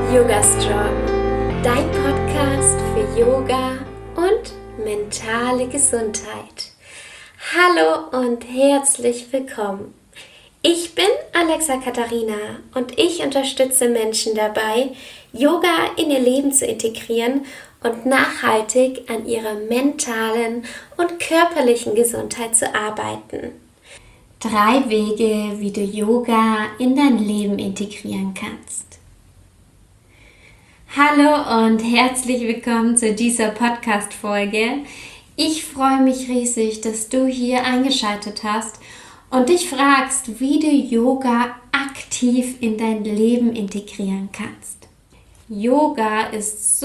Yoga Strong, dein Podcast für Yoga und mentale Gesundheit. Hallo und herzlich willkommen. Ich bin Alexa Katharina und ich unterstütze Menschen dabei, Yoga in ihr Leben zu integrieren und nachhaltig an ihrer mentalen und körperlichen Gesundheit zu arbeiten. 3 Wege, wie du Yoga in dein Leben integrieren kannst. Hallo und herzlich willkommen zu dieser Podcast-Folge. Ich freue mich riesig, dass du hier eingeschaltet hast und dich fragst, wie du Yoga aktiv in dein Leben integrieren kannst. Yoga ist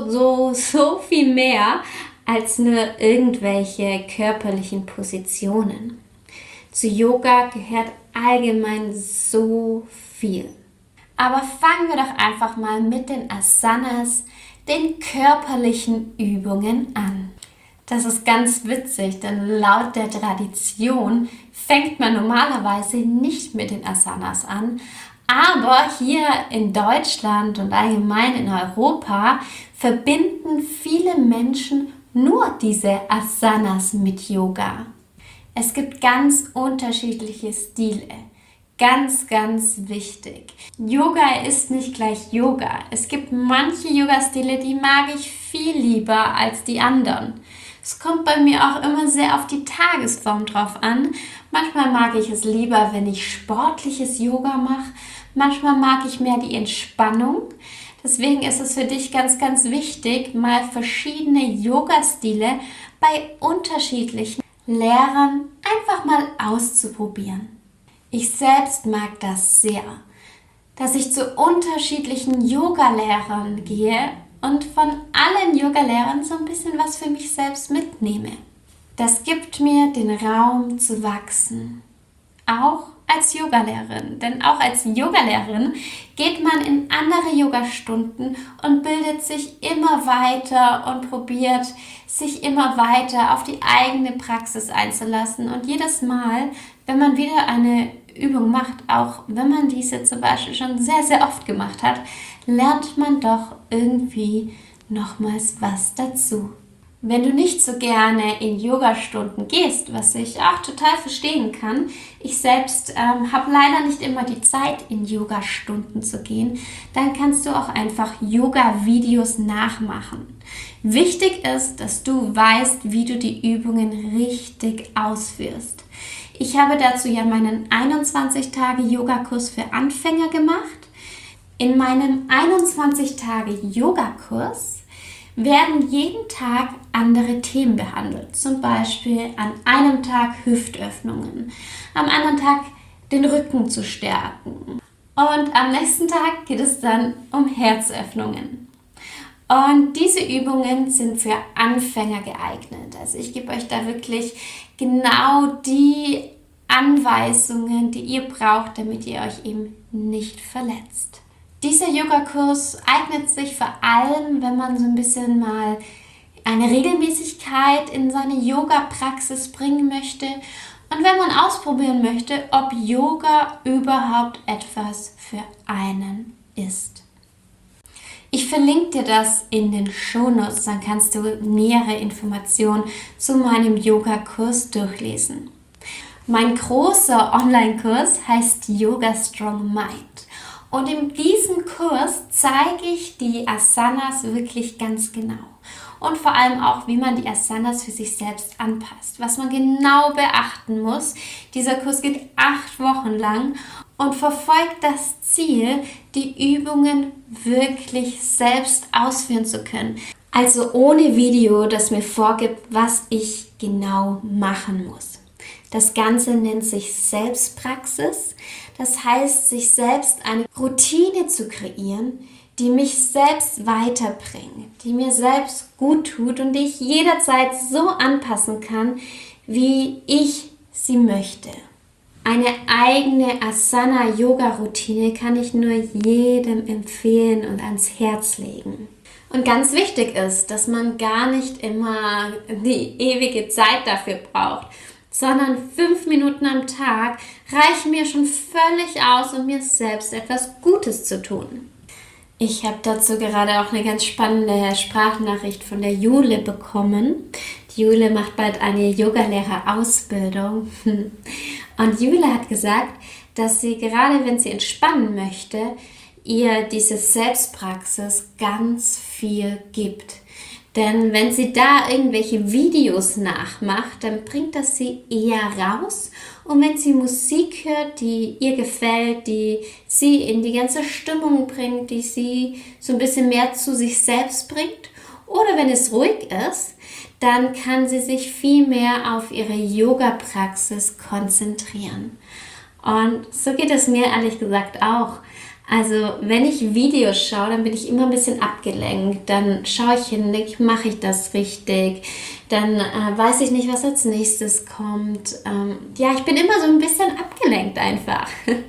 so viel mehr als nur irgendwelche körperlichen Positionen. Zu Yoga gehört allgemein so viel. Aber fangen wir doch einfach mal mit den Asanas, den körperlichen Übungen an. Das ist ganz witzig, denn laut der Tradition fängt man normalerweise nicht mit den Asanas an. Aber hier in Deutschland und allgemein in Europa verbinden viele Menschen nur diese Asanas mit Yoga. Es gibt ganz unterschiedliche Stile. Ganz wichtig. Yoga ist nicht gleich Yoga. Es gibt manche Yoga-Stile, die mag ich viel lieber als die anderen. Es kommt bei mir auch immer sehr auf die Tagesform drauf an. Manchmal mag ich es lieber, wenn ich sportliches Yoga mache. Manchmal mag ich mehr die Entspannung. Deswegen ist es für dich ganz wichtig, mal verschiedene Yoga-Stile bei unterschiedlichen Lehrern einfach mal auszuprobieren. Ich selbst mag das sehr, dass ich zu unterschiedlichen Yoga-Lehrern gehe und von allen Yoga-Lehrern so ein bisschen was für mich selbst mitnehme. Das gibt mir den Raum zu wachsen, auch als Yogalehrerin. Denn auch als Yogalehrerin geht man in andere Yogastunden und bildet sich immer weiter und probiert sich immer weiter auf die eigene Praxis einzulassen. Und jedes Mal, wenn man wieder eine Übung macht, auch wenn man diese zum Beispiel schon sehr oft gemacht hat, lernt man doch irgendwie nochmals was dazu. Wenn du nicht so gerne in Yogastunden gehst, was ich auch total verstehen kann, ich selbst habe leider nicht immer die Zeit, in Yogastunden zu gehen, dann kannst du auch einfach Yoga-Videos nachmachen. Wichtig ist, dass du weißt, wie du die Übungen richtig ausführst. Ich habe dazu ja meinen 21-Tage-Yoga-Kurs für Anfänger gemacht. In meinem 21-Tage-Yoga-Kurs werden jeden Tag andere Themen behandelt. Zum Beispiel an einem Tag Hüftöffnungen, am anderen Tag den Rücken zu stärken. Und am nächsten Tag geht es dann um Herzöffnungen. Und diese Übungen sind für Anfänger geeignet. Also ich gebe euch da wirklich genau die Anweisungen, die ihr braucht, damit ihr euch eben nicht verletzt. Dieser Yogakurs eignet sich vor allem, wenn man so ein bisschen mal eine Regelmäßigkeit in seine Yoga-Praxis bringen möchte und wenn man ausprobieren möchte, ob Yoga überhaupt etwas für einen ist. Ich verlinke dir das in den Shownotes, dann kannst du nähere Informationen zu meinem Yoga-Kurs durchlesen. Mein großer Online-Kurs heißt Yoga Strong Mind. Und in diesem Kurs zeige ich die Asanas wirklich ganz genau. Und vor allem auch, wie man die Asanas für sich selbst anpasst. Was man genau beachten muss. Dieser Kurs geht 8 Wochen lang und verfolgt das Ziel, die Übungen wirklich selbst ausführen zu können. Also ohne Video, das mir vorgibt, was ich genau machen muss. Das Ganze nennt sich Selbstpraxis. Das heißt, sich selbst eine Routine zu kreieren, die mich selbst weiterbringt, die mir selbst gut tut und die ich jederzeit so anpassen kann, wie ich sie möchte. Eine eigene Asana-Yoga-Routine kann ich nur jedem empfehlen und ans Herz legen. Und ganz wichtig ist, dass man gar nicht immer die ewige Zeit dafür braucht, sondern 5 Minuten am Tag reichen mir schon völlig aus, um mir selbst etwas Gutes zu tun. Ich habe dazu gerade auch eine ganz spannende Sprachnachricht von der Jule bekommen. Die Jule macht bald eine Yogalehrerausbildung. Und Jule hat gesagt, dass sie gerade, wenn sie entspannen möchte, ihr diese Selbstpraxis ganz viel gibt. Denn wenn sie da irgendwelche Videos nachmacht, dann bringt das sie eher raus. Und wenn sie Musik hört, die ihr gefällt, die sie in die ganze Stimmung bringt, die sie so ein bisschen mehr zu sich selbst bringt, oder wenn es ruhig ist, dann kann sie sich viel mehr auf ihre Yoga-Praxis konzentrieren. Und so geht es mir ehrlich gesagt auch. Also wenn ich Videos schaue, dann bin ich immer ein bisschen abgelenkt. Dann schaue ich hin, denke ich, mache ich das richtig? Dann weiß ich nicht, was als nächstes kommt. Ich bin immer so ein bisschen abgelenkt einfach.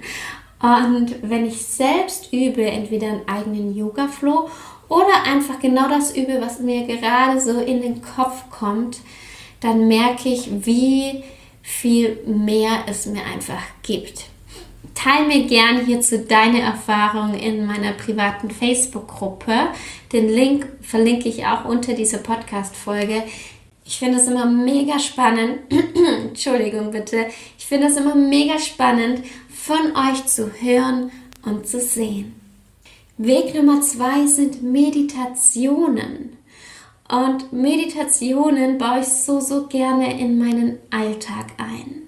Und wenn ich selbst übe, entweder einen eigenen Yoga-Flow oder einfach genau das übe, was mir gerade so in den Kopf kommt, dann merke ich, wie viel mehr es mir einfach gibt. Teil mir gerne hierzu deine Erfahrungen in meiner privaten Facebook-Gruppe. Den Link verlinke ich auch unter dieser Podcast-Folge. Ich finde es immer mega spannend, Entschuldigung bitte, ich finde es immer mega spannend, von euch zu hören und zu sehen. Weg Nummer 2 sind Meditationen. Und Meditationen baue ich so gerne in meinen Alltag ein.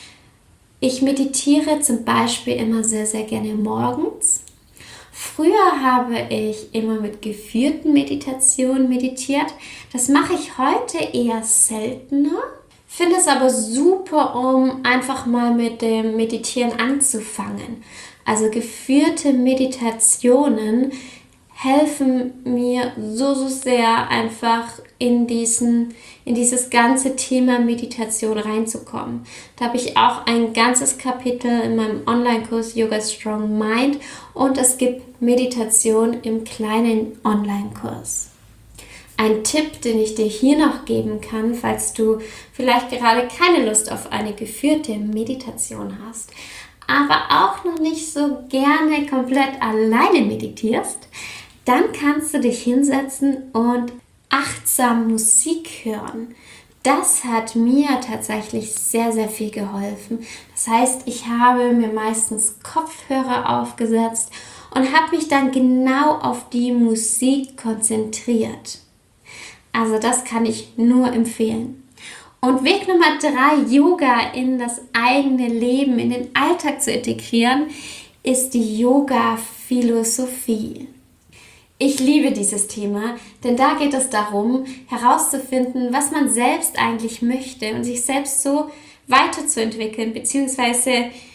Ich meditiere zum Beispiel immer sehr gerne morgens. Früher habe ich immer mit geführten Meditationen meditiert. Das mache ich heute eher seltener. Finde es aber super, um einfach mal mit dem Meditieren anzufangen. Also geführte Meditationen helfen mir so sehr einfach in dieses ganze Thema Meditation reinzukommen. Da habe ich auch ein ganzes Kapitel in meinem Online-Kurs Yoga Strong Mind und es gibt Meditation im kleinen Online-Kurs. Ein Tipp, den ich dir hier noch geben kann, falls du vielleicht gerade keine Lust auf eine geführte Meditation hast, aber auch noch nicht so gerne komplett alleine meditierst, dann kannst du dich hinsetzen und achtsam Musik hören. Das hat mir tatsächlich sehr viel geholfen. Das heißt, ich habe mir meistens Kopfhörer aufgesetzt und habe mich dann genau auf die Musik konzentriert. Also das kann ich nur empfehlen. Und Weg Nummer 3, Yoga in das eigene Leben, in den Alltag zu integrieren, ist die Yoga-Philosophie. Ich liebe dieses Thema, denn da geht es darum, herauszufinden, was man selbst eigentlich möchte und sich selbst so weiterzuentwickeln, beziehungsweise,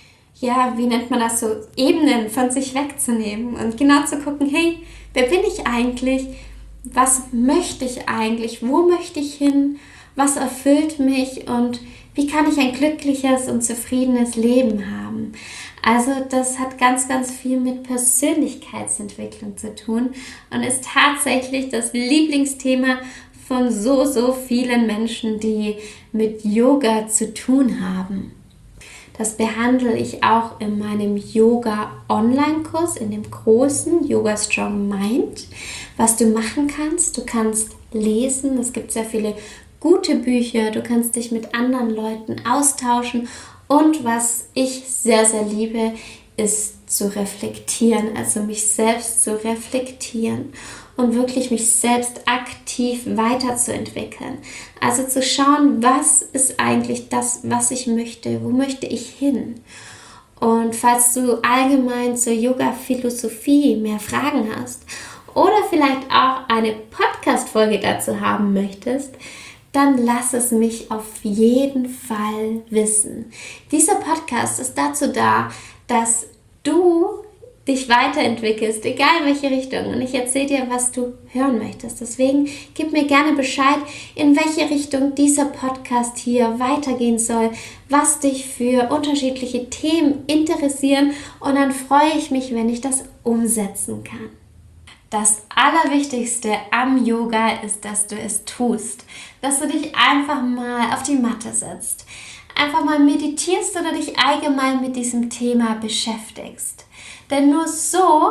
wie nennt man das so, Ebenen von sich wegzunehmen und genau zu gucken, hey, wer bin ich eigentlich? Was möchte ich eigentlich? Wo möchte ich hin? Was erfüllt mich? Und wie kann ich ein glückliches und zufriedenes Leben haben? Also das hat ganz viel mit Persönlichkeitsentwicklung zu tun und ist tatsächlich das Lieblingsthema von so vielen Menschen, die mit Yoga zu tun haben. Das behandle ich auch in meinem Yoga-Online-Kurs, in dem großen Yoga Strong Mind. Was du machen kannst, du kannst lesen, es gibt sehr viele gute Bücher, du kannst dich mit anderen Leuten austauschen und was ich sehr liebe, ist zu reflektieren, also mich selbst zu reflektieren und wirklich mich selbst aktiv weiterzuentwickeln. Also zu schauen, was ist eigentlich das, was ich möchte, wo möchte ich hin? Und falls du allgemein zur Yoga-Philosophie mehr Fragen hast oder vielleicht auch eine Podcast-Folge dazu haben möchtest, dann lass es mich auf jeden Fall wissen. Dieser Podcast ist dazu da, dass du dich weiterentwickelst, egal in welche Richtung. Und ich erzähle dir, was du hören möchtest. Deswegen gib mir gerne Bescheid, in welche Richtung dieser Podcast hier weitergehen soll, was dich für unterschiedliche Themen interessieren. Und dann freue ich mich, wenn ich das umsetzen kann. Das Allerwichtigste am Yoga ist, dass du es tust. Dass du dich einfach mal auf die Matte setzt. Einfach mal meditierst oder dich allgemein mit diesem Thema beschäftigst. Denn nur so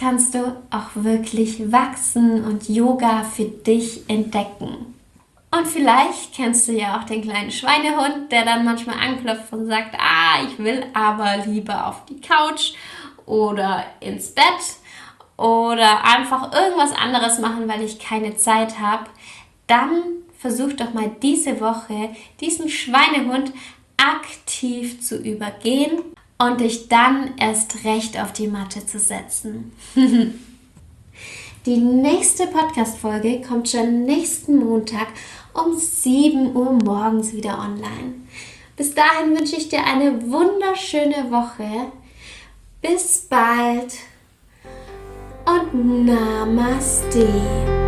kannst du auch wirklich wachsen und Yoga für dich entdecken. Und vielleicht kennst du ja auch den kleinen Schweinehund, der dann manchmal anklopft und sagt, ich will aber lieber auf die Couch oder ins Bett oder einfach irgendwas anderes machen, weil ich keine Zeit habe. Dann versuch doch mal diese Woche diesen Schweinehund aktiv zu übergehen und dich dann erst recht auf die Matte zu setzen. Die nächste Podcast-Folge kommt schon nächsten Montag um 7 Uhr morgens wieder online. Bis dahin wünsche ich dir eine wunderschöne Woche. Bis bald und Namaste.